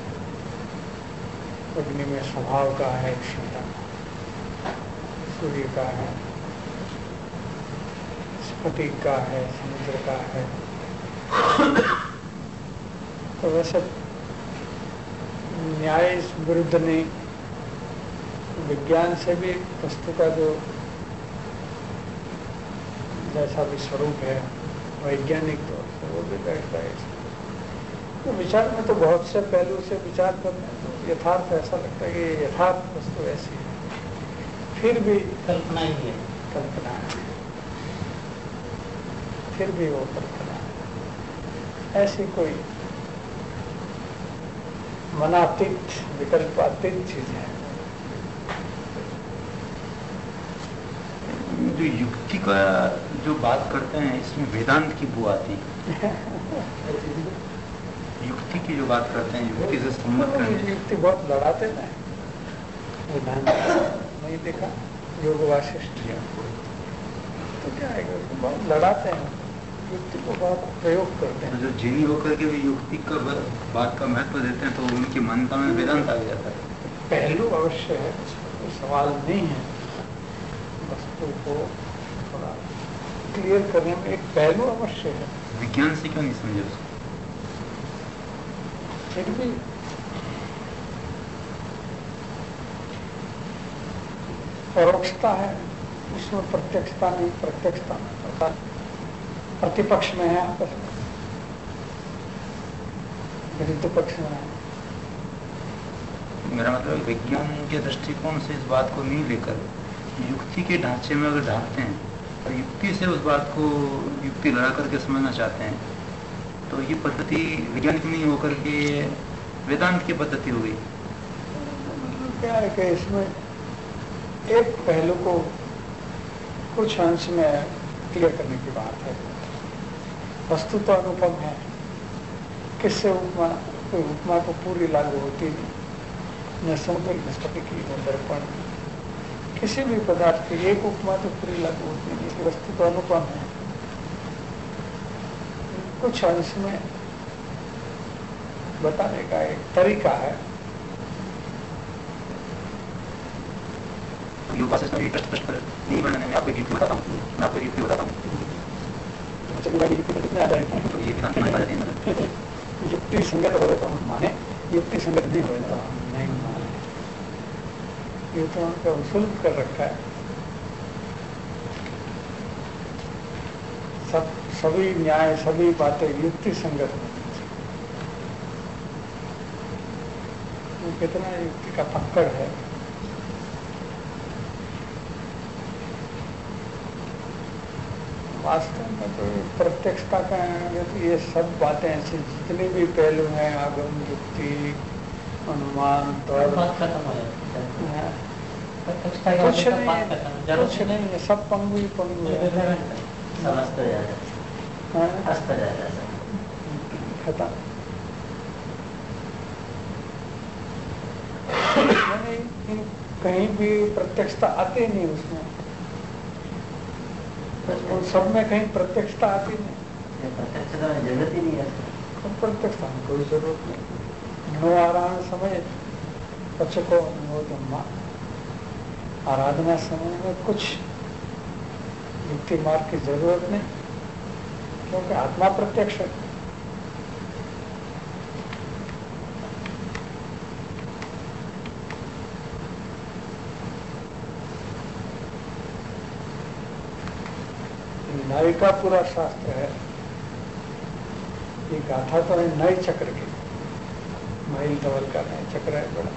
अग्नि में स्वभाव का है, उष्णता, सूर्य का है, स्फटिक का है, समुद्र का है। तो वैसे न्याय इस विरुद्ध नहीं, विज्ञान से भी वस्तु का जो जैसा भी स्वरूप है वैज्ञानिक तौर से वो भी बैठता है। तो विचार में तो बहुत से पहलू से विचार करने तो यथार्थ ऐसा लगता है कि यथार्थ वस्तु ऐसी है, फिर भी कल्पना ही है, कल्पना है, फिर भी वो कल्पना है। ऐसी कोई मनातीत विकल्पातीत चीज है। जो युक्ति का जो बात करते हैं इसमें वेदांत की बू आती है। युक्ति की जो बात करते हैं, युक्ति से सम्मत करते, युक्ति बहुत लड़ाते हैं। वेदांत नहीं देखा योग वासिष्ठ तो क्या है, बहुत लड़ाते हैं, युक्ति को बहुत प्रयोग करते हैं। जो जिनी होकर के भी युक्ति का बात का महत्व देते हैं तो उनकी मान्यता में वेदांत आ जाता है। पहलू अवश्य है, कोई सवाल नहीं है, वस्तु को थोड़ा क्लियर करने में एक पहलू अवश्य है। विज्ञान से क्यों नहीं समझे उसको? फिर भी परोक्षता है, उसमें प्रत्यक्षता नहीं, प्रत्यक्षता में प्रतिपक्ष में है, आपस में विरुद्ध पक्ष में है। मेरा मतलब विज्ञान के दृष्टिकोण से इस बात को नहीं लेकर युक्ति के ढांचे में अगर ढालते हैं और युक्ति से उस बात को युक्ति लड़ा करके समझना चाहते हैं तो ये पद्धति वैज्ञानिक नहीं होकर के वेदांत की पद्धति हो गई। क्या है कि इसमें एक पहलू को कुछ अंश में क्लियर करने की बात है। वस्तु तो अनुपम है, किससे उपमा, कोई उपमा तो पूरी लागू होती नहीं, न समुद्र नस्पति की न दर्पण, किसी भी पदार्थ की एक उपमा तो पूरी लागू होती नहीं, इसकी वस्तु तो अनुपम है। कुछ अंश में बताने का एक तरीका है। नहीं बनाने में आपको युक्ति बताता हूँ, मैं आपको युक्ति बताता हूँ। युक्ति संगत हो तो हम माने, युक्ति संगत नहीं हो तो हम नहीं माने। ये तो उनका उसूल कर रखा है। सभी न्याय, सभी बातें युक्ति संगत होनी चाहिए। वो कितना युक्ति का पकड़ है। वास्तव में तो प्रत्यक्षता का तो ये सब बातें ऐसी जितने भी पहलू हैं, आगम, युक्ति, अनुमान तो बात खत्म हो जाती है। प्रत्यक्षता का कुछ मतलब बात नहीं, खत्म, जरूरत कुछ नहीं है, सब पंगु ही पंगु है। समझ तो जाता हाँ, हंस तो जाता है। खत्म। नहीं, कहीं भी प्रत्यक्षता आती नहीं उसमें, उन सब में कहीं प्रत्यक्षता आती नहीं। प्रत्यक्षता में जरूरत ही नहीं है। प्रत्यक्षता में कोई जरूरत नहीं। नो आराधना समय पचको नो ब्रह्मा, आराधना समय में कुछ युक्ति मार्ग की जरूरत नहीं, क्योंकि आत्मा प्रत्यक्ष है। न्याय का पूरा शास्त्र है। ये गाथा तो है नए चक्र की, माइल धवल का नए चक्र है बड़ा।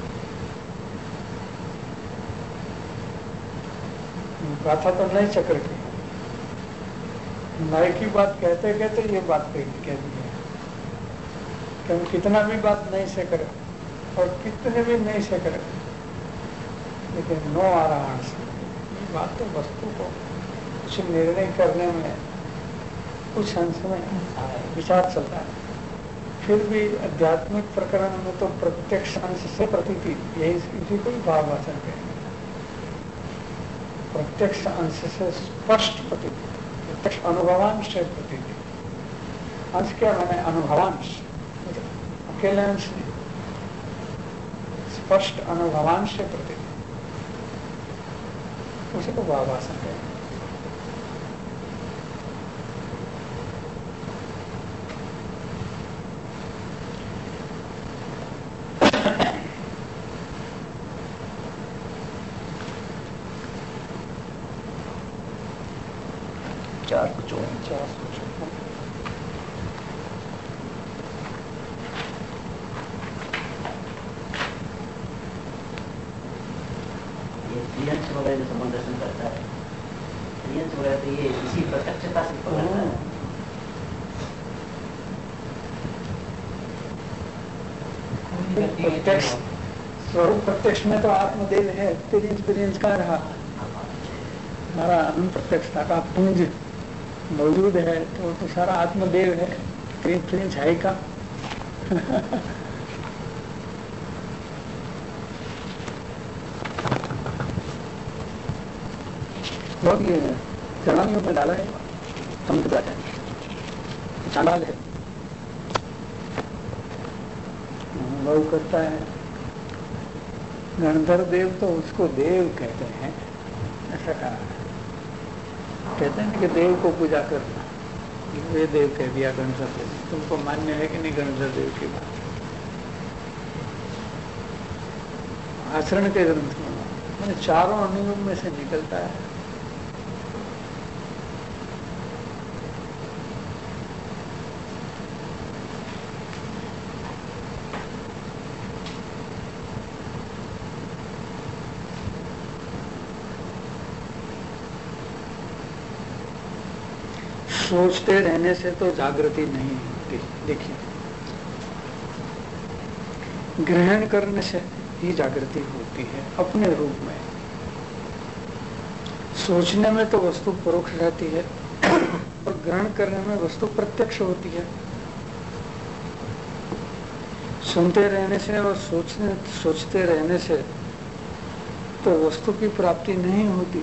गाथा तो नए चक्र की, न्याय की बात कहते कहते ये बात कह दी है कि हम कितना भी बात नहीं से करें और कितने भी नहीं से करें, लेकिन नो आराधना से ये बात तो वस्तु को कुछ निर्णय करने में कुछ अंश में विचार चलता है। फिर भी आध्यात्मिक प्रकरण में तो प्रत्यक्ष अंश से प्रतीति, यही इसी को भाववाचन कहेंगे। प्रत्यक्ष अंश से स्पष्ट प्रतीति, प्रत्यक्ष अनुभवांश से प्रतीति। अंश क्या माने? अनुभवांश, अकेले अंश नहीं, स्पष्ट अनुभवांश से प्रतीति, उसी को भाववाचन कहेंगे। चार कुछ और क्रियंश वगैरह जो समदर्शन करता है, क्रियंश वगैरह तो ये इसी प्रत्यक्षता से पकड़ता है। प्रत्यक्ष स्वरूप प्रत्यक्ष में तो आत्मदेव है, एक्सपीरियंस का रहा, हमारा प्रत्यक्षता का पुंज मौजूद है, तो सारा आत्मदेव है, एक्सपीरियंस है का। बहुत ये चरणामियों में डाला है, समुद्र जाता है, चांडाल है, अनुभव करता है। गणधर देव तो उसको देव कहते हैं, ऐसा कहा है। कहते हैं कि देव को पूजा करना, वे देव कह दिया गणधर देव। तुमको मान्य है कि नहीं गणधर देव की बात? आचरण के ग्रंथ में मैंने चारों नियम में से निकलता है। सोचते रहने से तो जागृति नहीं होती। देखिए, ग्रहण करने से ही जागृति होती है अपने रूप में। सोचने में तो वस्तु परोक्ष रहती है और ग्रहण करने में वस्तु प्रत्यक्ष होती है। सुनते रहने से और सोचते रहने से तो वस्तु की प्राप्ति नहीं होती।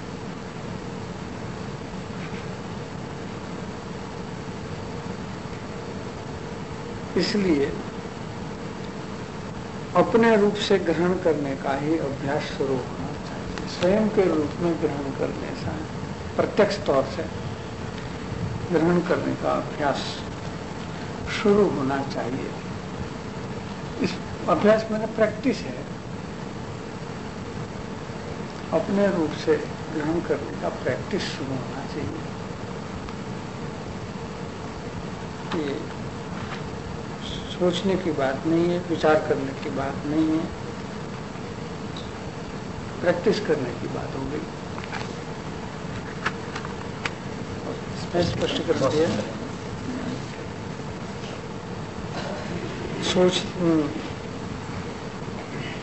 इसलिए अपने रूप से ग्रहण करने का ही अभ्यास शुरू होना चाहिए। स्वयं के रूप में ग्रहण करने से, प्रत्यक्ष तौर से ग्रहण करने का अभ्यास शुरू होना चाहिए। इस अभ्यास में प्रैक्टिस है, अपने रूप से ग्रहण करने का प्रैक्टिस शुरू होना चाहिए। ये सोचने की बात नहीं है, विचार करने की बात नहीं है, प्रैक्टिस करने की बात हो गई। स्पष्ट कर दिया।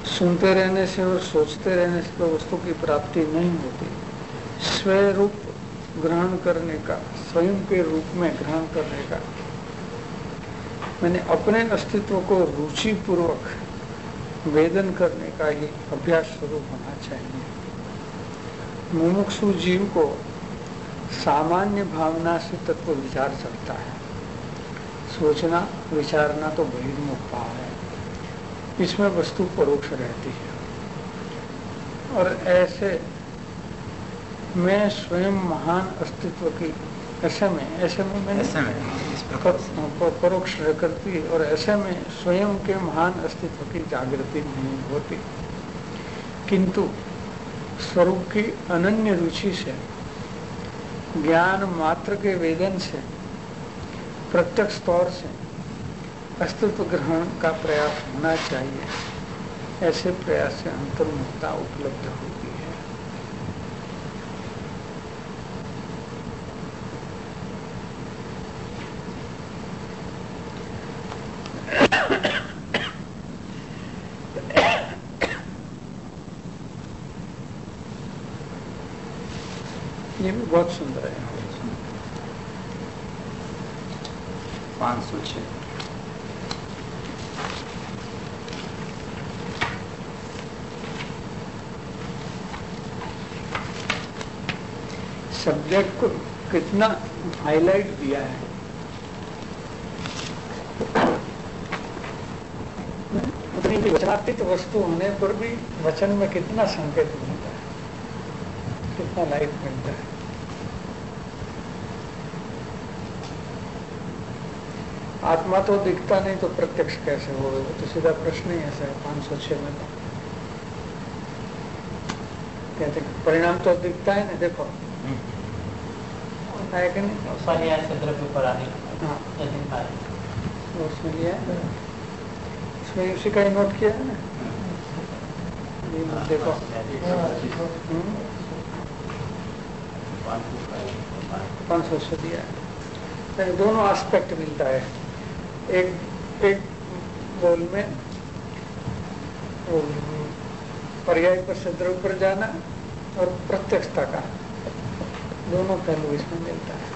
सुनते रहने से और सोचते रहने से तो वस्तु की प्राप्ति नहीं होती। स्वरूप ग्रहण करने का, स्वयं के रूप में ग्रहण करने का, मैंने अपने अस्तित्व को रुचि पूर्वक वेदन करने का ही अभ्यास शुरू होना चाहिए। मुमुक्षु जीव को सामान्य भावना से तत्व विचार चलता है। सोचना विचारना तो बहिर्मुख भाव है, इसमें वस्तु परोक्ष रहती है। और ऐसे में स्वयं महान अस्तित्व की ऐसे में मैंने परोक्ष करती, और ऐसे में स्वयं के महान अस्तित्व की जागृति नहीं होती, किंतु स्वरूप की अनन्य रुचि से, ज्ञान मात्र के वेदन से, प्रत्यक्ष तौर से अस्तित्व ग्रहण का प्रयास होना चाहिए। ऐसे प्रयास से अंतर्मुखता उपलब्ध होती है। ये भी बहुत सुंदर है। 506 सब्जेक्ट को कितना हाईलाइट दिया है। उतनी भी वचनातीत वस्तु होने पर भी वचन में कितना संकेत मिलता है, कितना लाइट मिलता है। आत्मा तो दिखता नहीं तो प्रत्यक्ष कैसे होगा, वो तो सीधा प्रश्न ही ऐसा है। 506 में तो कहते परिणाम तो दिखता है ना, देखो है कि नहीं। द्रव्य पर आने उसमें लिया है, उसमें उसी का ही नोट किया है ना। ये देखो 500 दिया है। दोनों एस्पेक्ट मिलता है। एक बोल में पर्याय पर से द्रव्य पर जाना और प्रत्यक्षता का, दोनों पहलू इसमें मिलता है।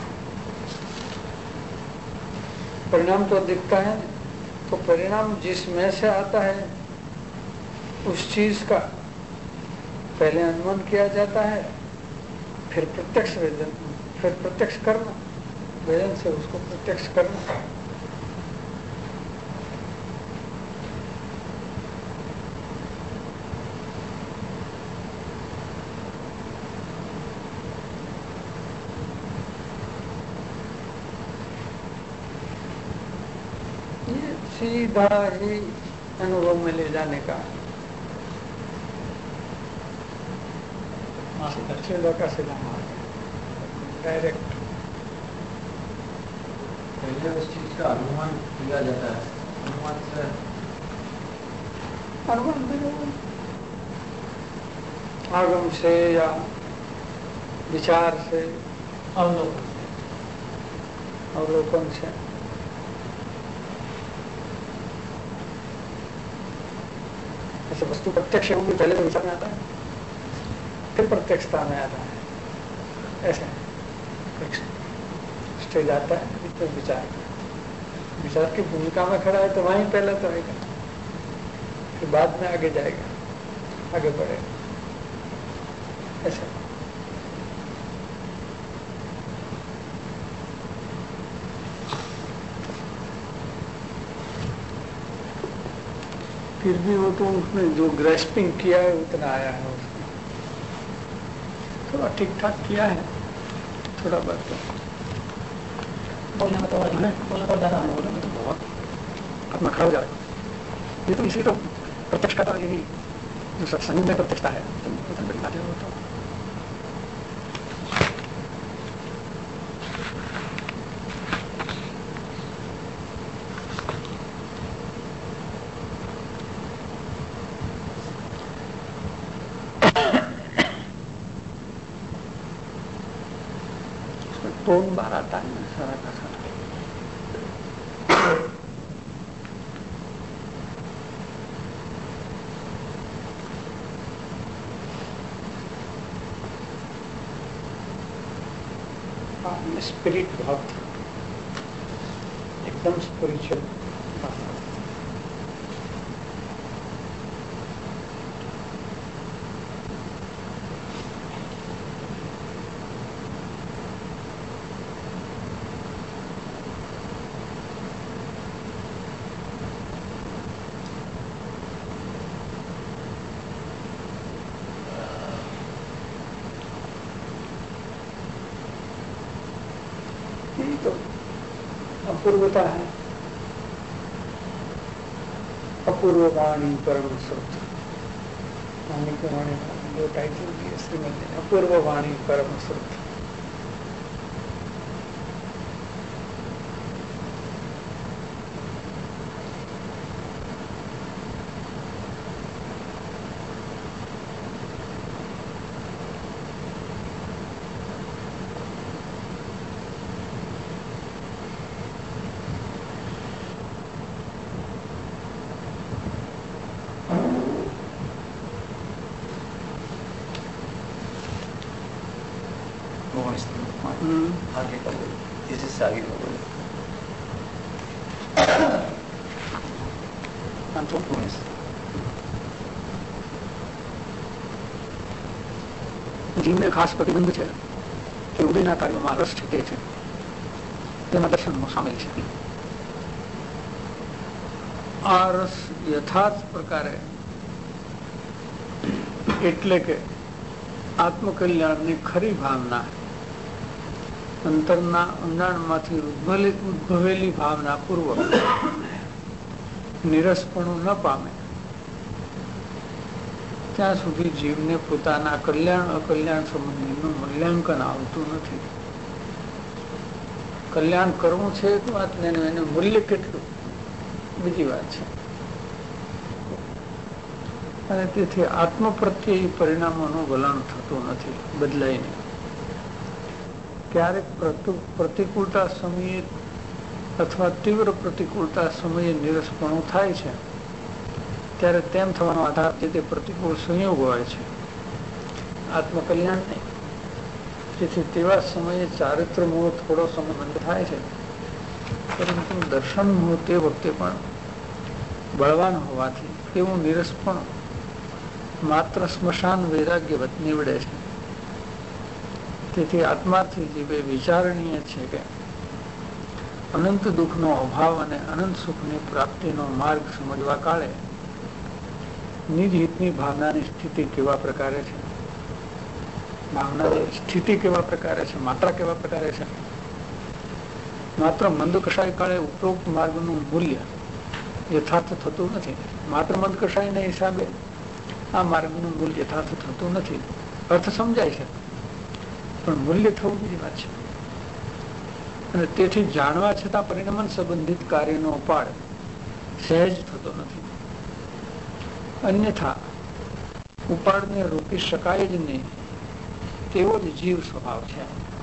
परिणाम तो दिखता है, तो परिणाम जिसमें से आता है उस चीज का पहले अनुमान किया जाता है, फिर प्रत्यक्ष वेदन, फिर प्रत्यक्ष करना, वेदन से उसको प्रत्यक्ष करना। सीधा ही अनुभव में ले जाने का सीधा का सीधा मार्ग, डायरेक्ट। पहले उस चीज का अनुमान किया जाता है, अनुमान से आगम से या विचार से, अवलोकन से। ऐसे वस्तु प्रत्यक्ष होंगी, पहले तो विचार में आता है, फिर प्रत्यक्षता में आता है। ऐसे स्टेज आता है, फिर विचार की भूमिका में खड़ा है तो वहीं पहले तो आएगा, फिर बाद में आगे जाएगा, आगे बढ़ेगा। ऐसा फिर भी वो तो उसने जो ग्रेस्पिंग किया है उतना आया है, उसने थोड़ा ठीक ठाक किया है, थोड़ा बहुत बहुत अपना खड़ा हो जा रहा है। ये तो इसी तो प्रत्यक्ष का यही जो सत्संग में प्रत्यक्षता है, तो बड़ी बात है वो तो। टोन बार आता है ना सारा का सारा। स्पिरिट भाव था, एकदम स्पिरिचुअल। तो अपूर्वता है। अपूर्व वाणी परम श्रुत, वाणी के वाणी जो टाइटल दिए श्रीमद ने, अपूर्व वाणी परम श्रुत। आगे का बोले, इससे आगे का बोले। જીવને ખાસ પ્રતિબંધ છે કે ઉદયના કાર્યોમાં રસ છે તે છે, તેમાં દર્શનમાં સામેલ છે. આ રસ યથાર્થ પ્રકારે એટલે કે આત્મકલ્યાણની ખરી ભાવના, અંતરના ઊંડાણમાંથી ઉદ્ભવેલી ભાવના પૂર્વક નિરસપણું ન પામે ત્યાં સુધી જીવને પોતાના કલ્યાણ અકલ્યાણ સંબંધીનું મૂલ્યાંકન આવતું નથી. કલ્યાણ કરવું છે તો વાત ને, એનું મૂલ્ય કેટલું બીજી વાત છે. અને તેથી આત્મ પ્રત્યે પરિણામોનું વલણ થતું નથી, બદલાય નહીં. ક્યારેક પ્રતિકૂળતા સમયે અથવા તીવ્ર પ્રતિકૂળતા સમયે નિરસપણું થાય છે, ત્યારે તેમ થવાનો આધાર તે પ્રતિકૂળ સંયોગ હોય છે, આત્મકલ્યાણ નહીં. જેથી તેવા સમયે ચારિત્ર મોહ થોડો સમય બંધ થાય છે, પરંતુ દર્શન મોહ તે વખતે પણ બળવાન હોવાથી એવું નિરસપણું માત્ર સ્મશાન વૈરાગ્યવત નીવડે છે. તેથી આત્માર્થી જીવે વિચારણીય છે કે અનંત દુઃખનો અભાવ અને અનંત સુખની પ્રાપ્તિનો માર્ગ સમજવા કાળે નિજ હિતની ભાવનાની સ્થિતિ કેવા પ્રકારે છે, ભાવનાની સ્થિતિ કેવા પ્રકારે છે, માત્રા કેવા પ્રકારે છે. માત્ર મંદ કષાય કાળે ઉપરોક્ત માર્ગનું મૂલ્ય યથાર્થ થતું નથી. માત્ર મંદ કષાયના હિસાબે આ માર્ગનું મૂલ્ય યથાર્થ થતું નથી. અર્થ સમજાય છે પણ મૂલ્ય થવું બીજી વાત છે. અને તેથી જાણવા છતાં પરિણમન સંબંધિત કાર્યનો ઉપાડ સહેજ થતો નથી. અન્યથા ઉપાડને રોકી શકાય જ નહીં તેવો જ જીવ સ્વભાવ છે.